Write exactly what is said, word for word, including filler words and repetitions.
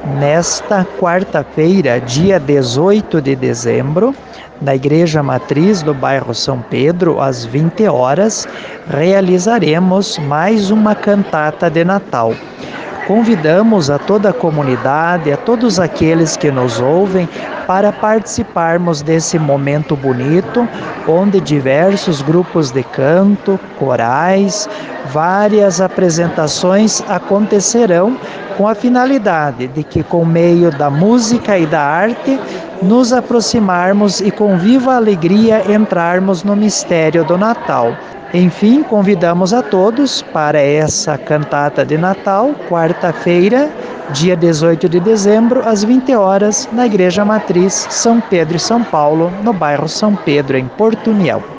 Nesta quarta-feira, dia dezoito de dezembro, na Igreja Matriz do bairro São Pedro, às vinte horas, realizaremos mais uma cantata de Natal. Convidamos a toda a comunidade, a todos aqueles que nos ouvem, para participarmos desse momento bonito, onde diversos grupos de canto, corais, várias apresentações acontecerão com a finalidade de que, com meio da música e da arte, nos aproximarmos e com viva alegria entrarmos no mistério do Natal. Enfim, convidamos a todos para essa cantata de Natal, quarta-feira, dia dezoito de dezembro, às vinte horas, na Igreja Matriz São Pedro e São Paulo, no bairro São Pedro, em Porto União.